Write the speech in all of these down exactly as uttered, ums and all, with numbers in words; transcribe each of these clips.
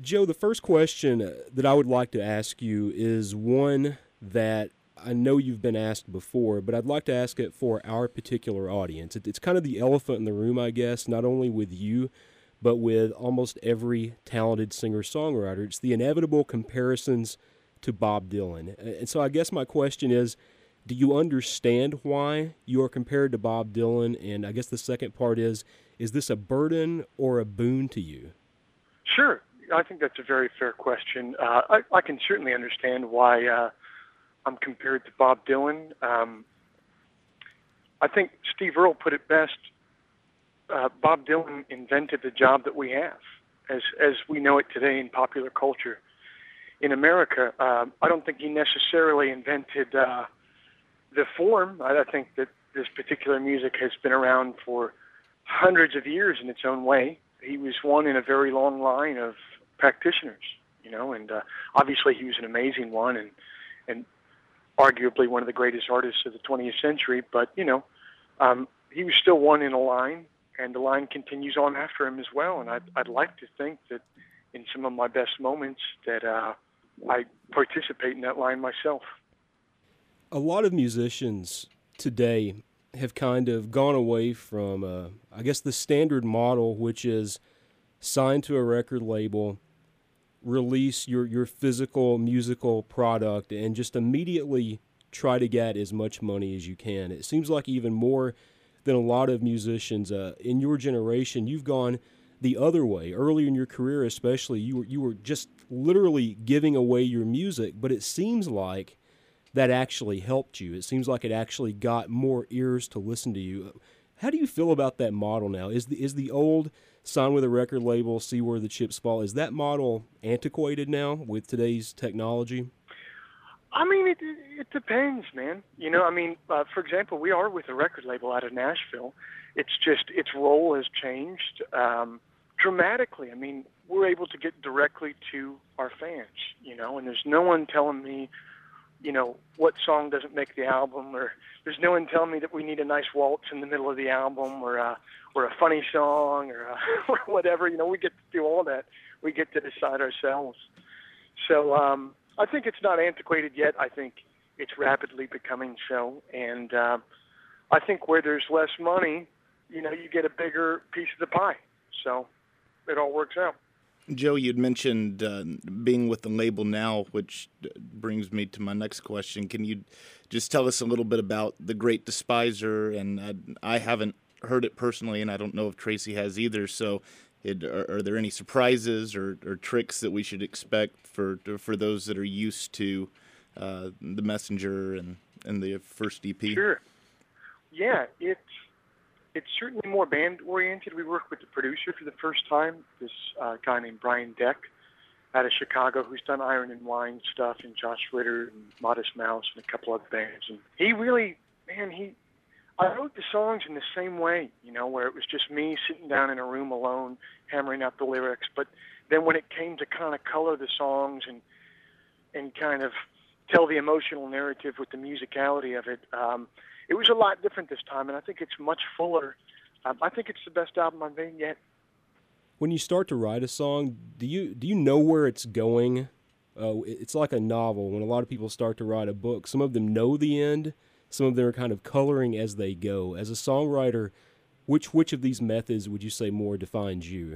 Joe, the first question uh, that I would like to ask you is one that I know you've been asked before, but I'd like to ask it for our particular audience. It, it's kind of the elephant in the room, I guess, not only with you, but with almost every talented singer-songwriter. It's the inevitable comparisons to Bob Dylan. And so I guess my question is, do you understand why you are compared to Bob Dylan? And I guess the second part is, is this a burden or a boon to you? Sure. I think that's a very fair question. Uh, I, I can certainly understand why uh, I'm compared to Bob Dylan. Um, I think Steve Earle put it best. Uh, Bob Dylan invented the job that we have, as as we know it today in popular culture. In America, uh, I don't think he necessarily invented uh, the form. I, I think that this particular music has been around for hundreds of years in its own way. He was one in a very long line of practitioners, you know, and uh, obviously he was an amazing one and and arguably one of the greatest artists of the twentieth century. But you know, um, he was still one in a line, and the line continues on after him as well. And I'd I'd like to think that in some of my best moments that uh, I participate in that line myself. A lot of musicians today have kind of gone away from, uh, I guess, the standard model, which is sign to a record label, release your, your physical musical product, and just immediately try to get as much money as you can. It seems like even more than a lot of musicians uh, in your generation, you've gone the other way. Early in your career especially, you were, you were just literally giving away your music, but it seems like that actually helped you. It seems like it actually got more ears to listen to you. How do you feel about that model now? Is the is the old sign with a record label, see where the chips fall, is that model antiquated now with today's technology? I mean, it it depends, man. You know, I mean, uh, for example, we are with a record label out of Nashville. It's just its role has changed um, dramatically. I mean, we're able to get directly to our fans, you know, and there's no one telling me, you know, what song doesn't make the album, or there's no one telling me that we need a nice waltz in the middle of the album, or a, or a funny song, or, a, or whatever. You know, we get to do all that. We get to decide ourselves. So um, I think it's not antiquated yet. I think it's rapidly becoming so. And uh, I think where there's less money, you know, you get a bigger piece of the pie. So it all works out. Joe, you'd mentioned uh, being with the label now, which brings me to my next question. Can you just tell us a little bit about The Great Despiser? And uh, I haven't heard it personally, and I don't know if Tracy has either. So it, are, are there any surprises or, or tricks that we should expect for for those that are used to uh, The Messenger and, and the first E P? Sure. Yeah, it's... It's certainly more band-oriented. We worked with the producer for the first time, this uh, guy named Brian Deck out of Chicago, who's done Iron and Wine stuff, and Josh Ritter and Modest Mouse and a couple other bands. And he really, man, he, I wrote the songs in the same way, you know, where it was just me sitting down in a room alone, hammering out the lyrics. But then when it came to kind of color the songs and and kind of tell the emotional narrative with the musicality of it, um, it was a lot different this time, and I think it's much fuller. Um, I think it's the best album I've made yet. When you start to write a song, do you do you know where it's going? Uh, it's like a novel. When a lot of people start to write a book, some of them know the end, some of them are kind of coloring as they go. As a songwriter, which which of these methods would you say more defines you?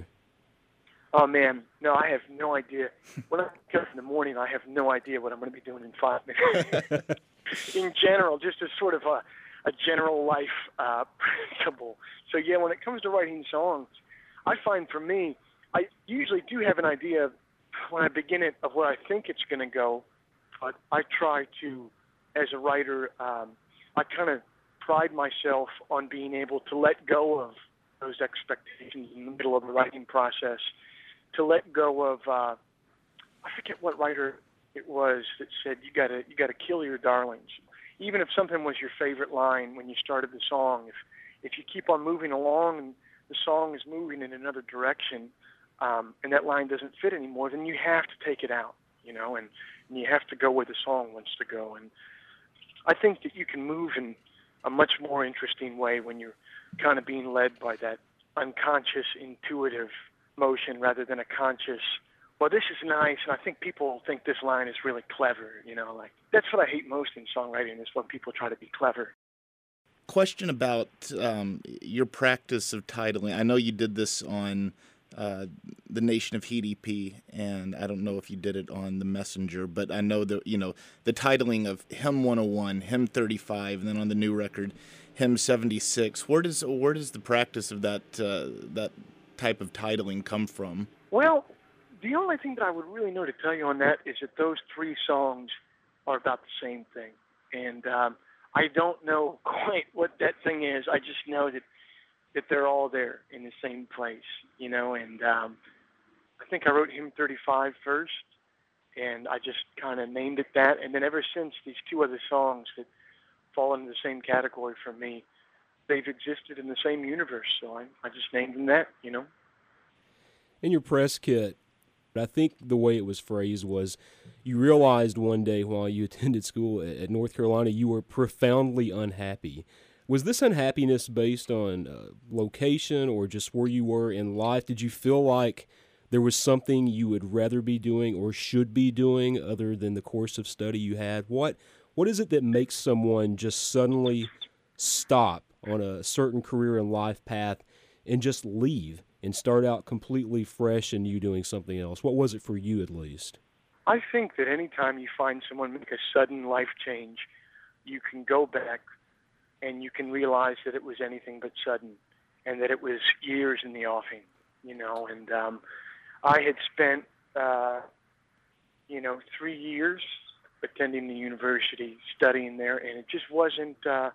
Oh, man, no, I have no idea. When I get up in the morning, I have no idea what I'm going to be doing in five minutes. In general, just as sort of a, a general life uh, principle. So, yeah, when it comes to writing songs, I find for me, I usually do have an idea when I begin it of where I think it's going to go, but I try to, as a writer, um, I kind of pride myself on being able to let go of those expectations in the middle of the writing process, to let go of, uh, I forget what writer it was that said, you gotta, you gotta kill your darlings. Even if something was your favorite line when you started the song, if, if you keep on moving along and the song is moving in another direction, um, and that line doesn't fit anymore, then you have to take it out, you know, and, and you have to go where the song wants to go. And I think that you can move in a much more interesting way when you're kind of being led by that unconscious, intuitive motion rather than a conscious, well, this is nice, and I think people think this line is really clever. You know, like that's what I hate most in songwriting is when people try to be clever. Question about um, your practice of titling. I know you did this on uh, the Nation of Heat E P, and I don't know if you did it on the Messenger, but I know that, you know, the titling of Hymn one oh one, Hymn thirty-five, and then on the new record, Hymn seventy-six. Where does where does the practice of that uh, that type of titling come from? Well, the only thing that I would really know to tell you on that is that those three songs are about the same thing, and um, I don't know quite what that thing is. I just know that that they're all there in the same place, you know, and um, I think I wrote Hymn thirty-five first, and I just kind of named it that, and then ever since, these two other songs that fall into the same category for me, they've existed in the same universe, so I, I just named them that, you know. In your press kit, I think the way it was phrased was you realized one day while you attended school at North Carolina you were profoundly unhappy. Was this unhappiness based on uh, location or just where you were in life? Did you feel like there was something you would rather be doing or should be doing other than the course of study you had? What What is it that makes someone just suddenly stop on a certain career and life path and just leave and start out completely fresh and you doing something else? What was it for you at least? I think that anytime you find someone make a sudden life change, you can go back and you can realize that it was anything but sudden and that it was years in the offing, you know. And um, I had spent, uh, you know, three years attending the university, studying there, and it just wasn't, uh,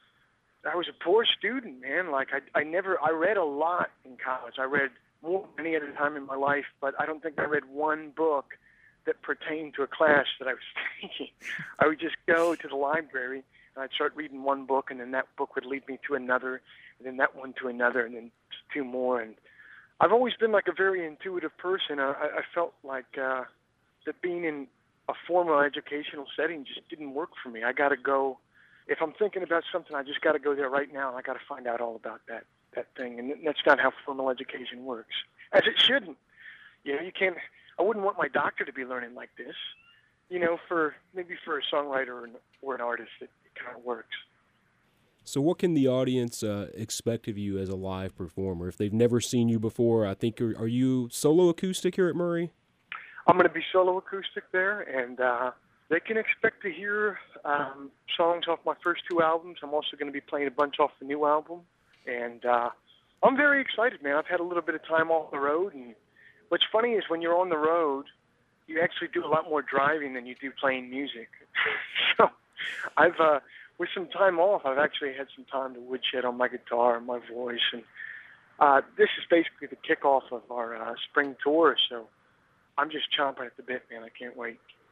I was a poor student, man. Like, I, I never, I read a lot in college. I read more than any other time in my life, but I don't think I read one book that pertained to a class that I was taking. I would just go to the library, and I'd start reading one book, and then that book would lead me to another, and then that one to another, and then two more. And I've always been like a very intuitive person. I, I felt like uh, that being in a formal educational setting just didn't work for me. I got to go. If I'm thinking about something, I just got to go there right now, and I got to find out all about that that thing. And that's not how formal education works, as it shouldn't. You know, you can't. I wouldn't want my doctor to be learning like this. You know, for maybe for a songwriter or an, or an artist, it, it kind of works. So what can the audience uh, expect of you as a live performer? If they've never seen you before, I think, are, are you solo acoustic here at Murray? I'm going to be solo acoustic there, and uh, they can expect to hear um, songs off my first two albums. I'm also going to be playing a bunch off the new album, and uh, I'm very excited, man. I've had a little bit of time off the road, and what's funny is when you're on the road, you actually do a lot more driving than you do playing music. So I've, uh, with some time off, I've actually had some time to woodshed on my guitar and my voice, and uh, this is basically the kickoff of our uh, spring tour, so I'm just chomping at the bit, man. I can't wait.